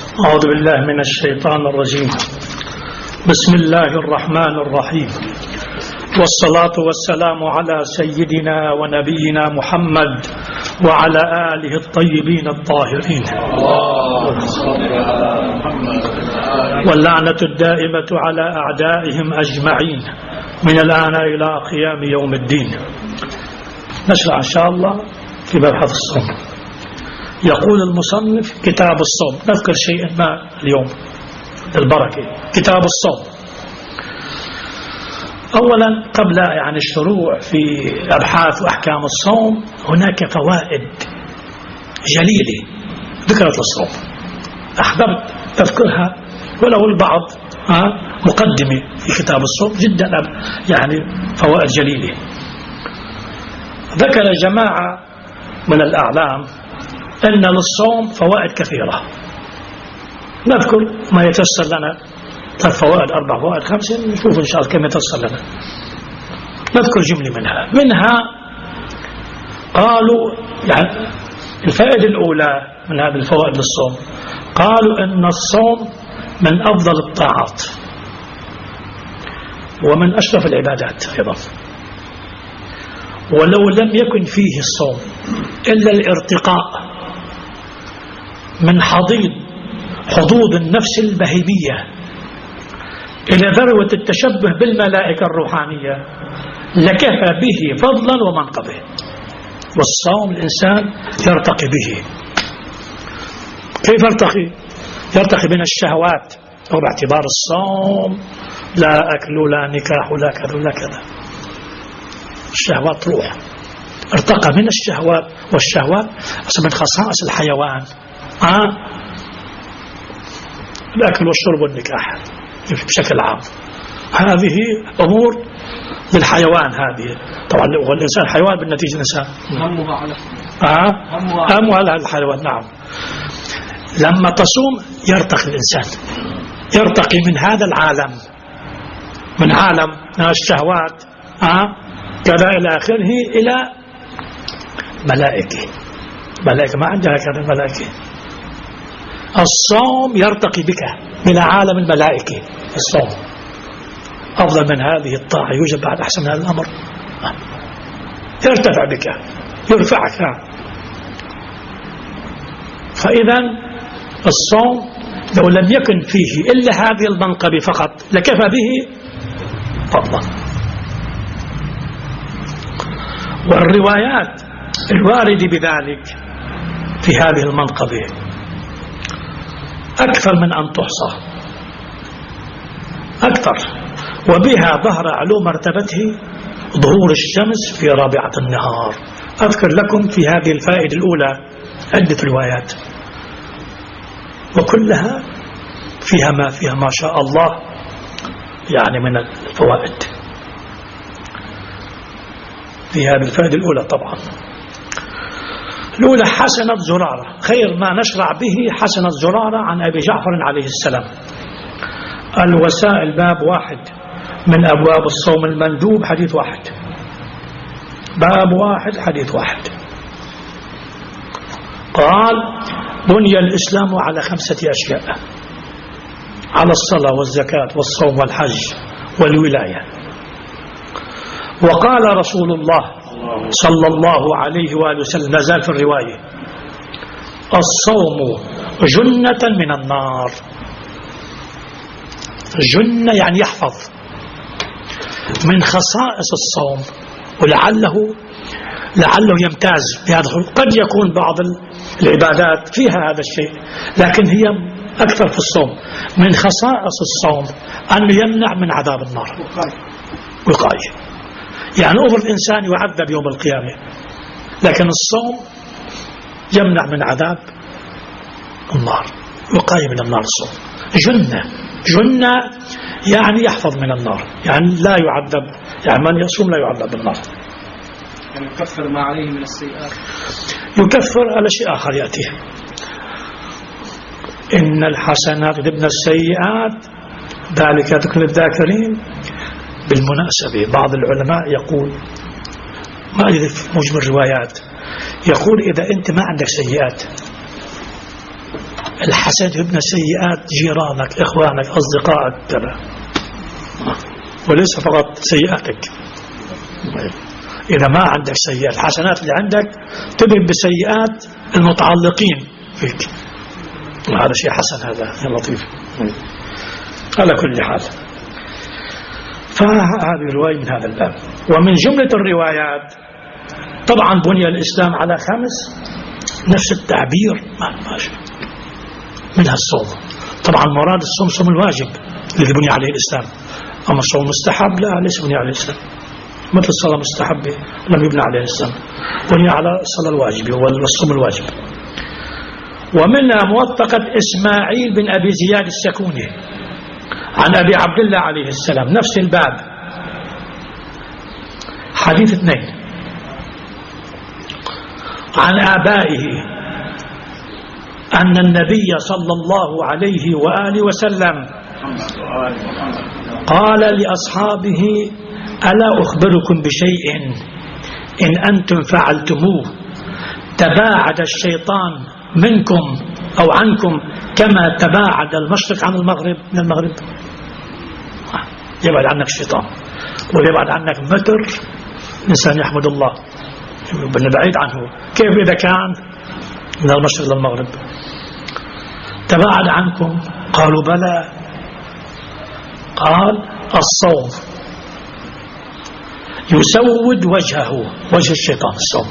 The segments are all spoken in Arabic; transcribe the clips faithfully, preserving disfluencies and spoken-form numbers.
أعوذ بالله من الشيطان الرجيم. بسم الله الرحمن الرحيم، والصلاة والسلام على سيدنا ونبينا محمد وعلى آله الطيبين الطاهرين، واللعنة الدائمة على أعدائهم أجمعين من الآن إلى قيام يوم الدين. نشرع إن شاء الله في مبحث الصوم. يقول المصنف كتاب الصوم. نذكر شيئا ما اليوم البركة. كتاب الصوم. أولا قبل يعني الشروع في أبحاث وأحكام الصوم، هناك فوائد جليلة ذكرت الصوم، أحببت أذكرها ولو البعض ها مقدمة في كتاب الصوم جدا يعني فوائد جليلة. ذكر جماعة من الأعلام أن للصوم فوائد كثيرة. نذكر ما يتسر لنا، ثلاث فوائد أربع فوائد خمسة، نشوف إن شاء الله كم يتسر لنا. نذكر جملة منها منها قالوا يعني الفائدة الأولى من هذه الفوائد للصوم، قالوا أن الصوم من أفضل الطاعات ومن أشرف العبادات أيضا، ولو لم يكن فيه الصوم إلا الارتقاء من حضيض حظوظ النفس البهيمية إلى ذروة التشبه بالملائكة الروحانية لكفى به فضلا ومنقبه. والصوم الإنسان يرتقي به. كيف يرتقي؟ يرتقي من الشهوات، وباعتبار الصوم لا أكل لا نكاح لا كذا ولا كذا، الشهوات تروح. ارتقى من الشهوات، والشهوات من خصائص الحيوان، آه؟ الأكل والشرب والنكاح بشكل عام، هذه أمور للحيوان. هذه طبعا هو الإنسان حيوان بالنتيجة الإنسان همه على آه؟ همه على الحيوان. نعم. لما تصوم يرتقي الإنسان، يرتقي من هذا العالم، من عالم الشهوات آه؟ كذا إلى آخره إلى ملائكة. ملائكة ما عندها كذا ملائكة. الصوم يرتقي بك من عالم الملائكة. الصوم أفضل من هذه الطاعة، يوجد بعد أحسن من هذا الأمر. يرتفع بك، يرفعك. فإذا الصوم لو لم يكن فيه إلا هذه المنقبة فقط لكفى به فضلا. والروايات الواردة بذلك في هذه المنقبة أكثر من أن تحصى، أكثر. وبها ظهر علو مرتبته ظهور الشمس في رابعة النهار. أذكر لكم في هذه الفائدة الأولى عدة روايات، وكلها فيها ما فيها ما شاء الله يعني من الفوائد. في هذه الفائدة الأولى طبعا الأولى حسنة زرارة، خير ما نشرع به حسنة زرارة عن أبي جعفر عليه السلام. الوسائل باب واحد من أبواب الصوم المندوب، حديث واحد، باب واحد حديث واحد. قال: بني الإسلام على خمسة أشياء: على الصلاة والزكاة والصوم والحج والولاية. وقال رسول الله صلى الله عليه وآله وسلم، نزال في الرواية: الصوم جنة من النار. جنة يعني يحفظ. من خصائص الصوم ولعله لعله يمتاز بهذا. قد يكون بعض العبادات فيها هذا الشيء، لكن هي أكثر في الصوم. من خصائص الصوم أنه يمنع من عذاب النار، وقاية. يعني أمر الإنسان يعذب يوم القيامة، لكن الصوم يمنع من عذاب النار، وقاية من النار. الصوم جنة، جنة يعني يحفظ من النار، يعني لا يعذب، يعني من يصوم لا يعذب بالنار. يعني يكفر ما عليه من السيئات. يكفر على شيء آخر يأتيه: إن الحسنات يذهبن السيئات ذلك ذكر للذاكرين. بالمناسبة بعض العلماء يقول، ما أدري في موجب الروايات، يقول إذا أنت ما عندك سيئات، الحسد ابن سيئات جيرانك إخوانك أصدقائك تبع، وليس فقط سيئاتك. إذا ما عندك سيئات، الحسنات اللي عندك تذهب بسيئات المتعلقين فيك، هذا شيء حسن، هذا لطيف. على كل حال، فهذه رواية من هذا الباب. ومن جملة الروايات طبعا بني الإسلام على خمس، نفس التعبير ماشي منها الصوم. طبعا مراد الصوم صوم الواجب الذي بني عليه الإسلام، أما الصوم مستحب لا، ليس بني عليه الإسلام. مثل الصلاة مستحبة لم يبنى عليه الإسلام، بني على الصلاة الواجبة والصوم الواجب. ومنها موثقة إسماعيل بن أبي زياد السكوني عن أبي عبد الله عليه السلام، نفس الباب، حديث اثنين، عن آبائه أن النبي صلى الله عليه وآله وسلم قال لأصحابه: ألا أخبركم بشيء إن أنتم فعلتموه تباعد الشيطان منكم أو عنكم كما تباعد المشرق عن المغرب من المغرب. يبعد عنك الشيطان ويبعد عنك متر، الإنسان يحمد الله بأنه بعيد عنه. كيف إذا كان من المشرق للمغرب؟ تباعد عنكم، قالوا بلى، قال: الصوم يسود وجهه، وجه الشيطان الصوم،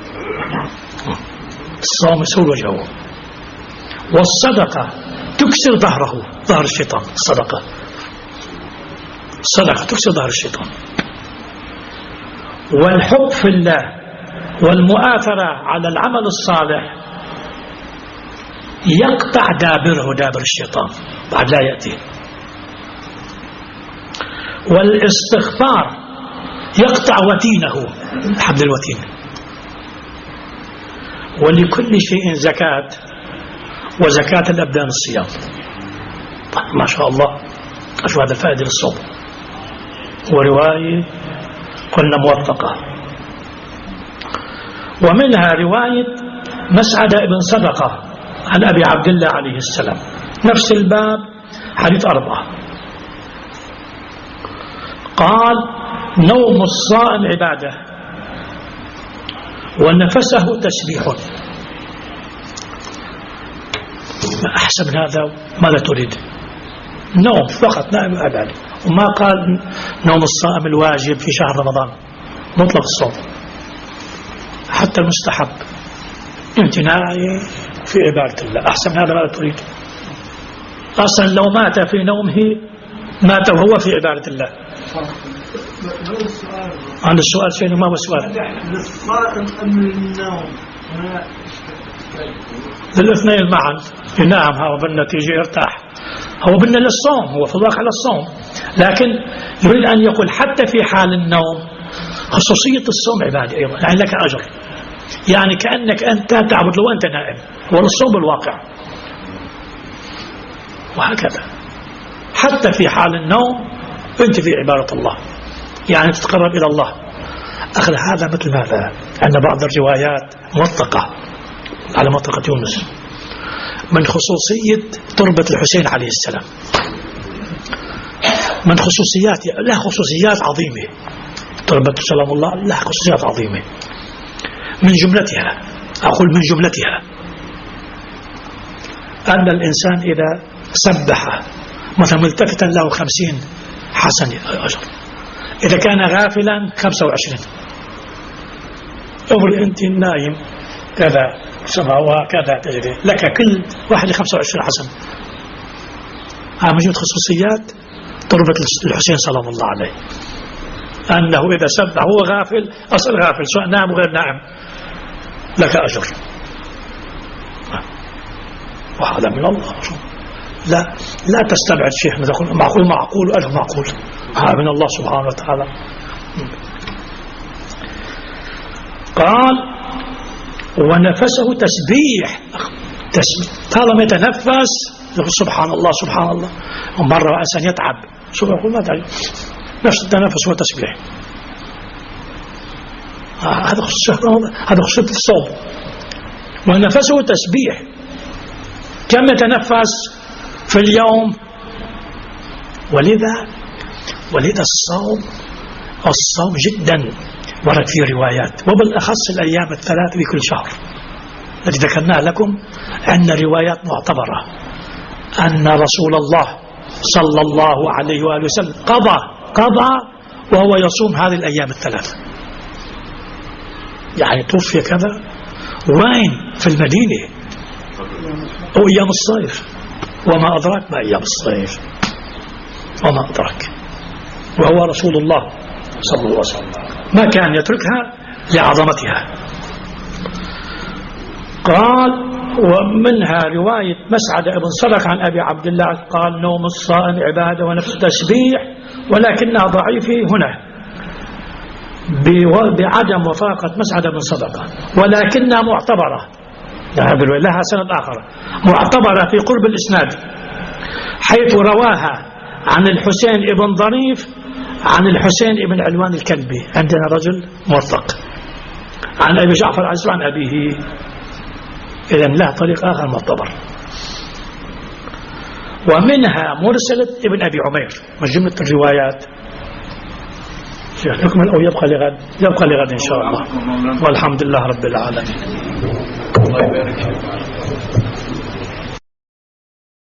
الصوم يسود وجهه. والصدقة تكسر ظهره، ظهر الشيطان، الصدقة الصدقة تكسر ظهر الشيطان. والحب في الله والمؤاثرة على العمل الصالح يقطع دابره، دابر الشيطان بعد لا يأتي. والاستغفار يقطع وتينه، حبل الوتين. ولكل شيء زكاة، وزكاة الأبدان الصيام. ما شاء الله، أشوف هذا الفائدة للصوم. ورواية قلنا موثقة. ومنها رواية مسعد بن صدقة عن أبي عبد الله عليه السلام، نفس الباب، حديث أربعة، قال: نوم الصائم عبادة ونفسه تسبيح. ما أحسن من هذا؟ ماذا تريد؟ نوم فقط، نائم عبادة. وما قال نوم الصائم الواجب في شهر رمضان، مطلق الصوم، حتى المستحب، انت نايم في عبادة الله. أحسن من هذا ماذا تريد؟ أصلا لو مات في نومه مات وهو في عبادة الله. عند السؤال شيء، ما هو السؤال؟ للصائم أم للنوم؟ للاثنين معا ينام، هو بالنتيجة يرتاح، هو بدنا للصوم، هو في الواقع للصوم، لكن يريد أن يقول حتى في حال النوم خصوصية الصوم عبادة أيضا، يعني لك أجر، يعني كأنك أنت تعبد لو أنت نائم، هو للصوم بالواقع. وهكذا حتى في حال النوم أنت في عبادة الله، يعني تتقرب إلى الله. أخذ هذا مثل ماذا؟ أن بعض الروايات موثقة على منطقة يونس من خصوصية تربة الحسين عليه السلام، من خصوصيات، لا خصوصيات عظيمة، تربة سلام الله لا خصوصيات عظيمة. من جملتها، أقول من جملتها، أن الإنسان إذا سبح مثلا ملتفتا له خمسين حسن أجر، إذا كان غافلا خمسة وعشرين. أقول أنت نايم كذا سماوات كذا تجري لك كل واحد خمسة وعشرين حسن. هذا موجود خصوصيات تربة الحسين سلام الله عليه، أنه إذا سبح هو غافل، أصل غافل سواء نام وغير نائم لك أجر، وهذا من الله. لا لا تستبعد شيء، معقول معقول وأجر معقول، هذا من الله سبحانه وتعالى. قال: ونفسه تسبيح، طالما يتنفس سبحان الله سبحان الله. ومرة إنسان يتعب سبحان الله، ما تعب، نفس التنفس هو تسبيح. هذا خصوصية، هذا خصوصية الصوم. ونفسه تسبيح كم يتنفس في اليوم؟ ولذا ولذا الصوم الصوم جدا ورد فيه روايات، وبالأخص الأيام الثلاث بكل شهر التي ذكرناها لكم. عندنا روايات معتبرة أن رسول الله صلى الله عليه وآله وسلم قضى قضى وهو يصوم هذه الأيام الثلاث، يعني توفي كذا وين؟ في المدينة، أو أيام الصيف، وما أدراك ما أيام الصيف وما أدراك، وهو رسول الله صلى الله عليه وسلم ما كان يتركها لعظمتها. قال: ومنها رواية مسعد بن صدق عن أبي عبد الله قال: نوم الصائم عبادة ونفس تسبيح، ولكنها ضعيفة هنا بعدم وفاقة مسعد بن صدقة، ولكنها معتبرة، يعني لها سند آخر معتبرة في قرب الإسناد، حيث رواها عن الحسين بن ضريف عن الحسين بن علوان الكلبي، عندنا رجل موثق، عن أبي جعفر العزيز عن أبيه، إذن له طريق آخر معتبر. ومنها مرسلة ابن أبي عمير وجملة الروايات. نكمل أو يبقى لغد؟ يبقى لغد إن شاء الله، والحمد لله رب العالمين. الله يبارك.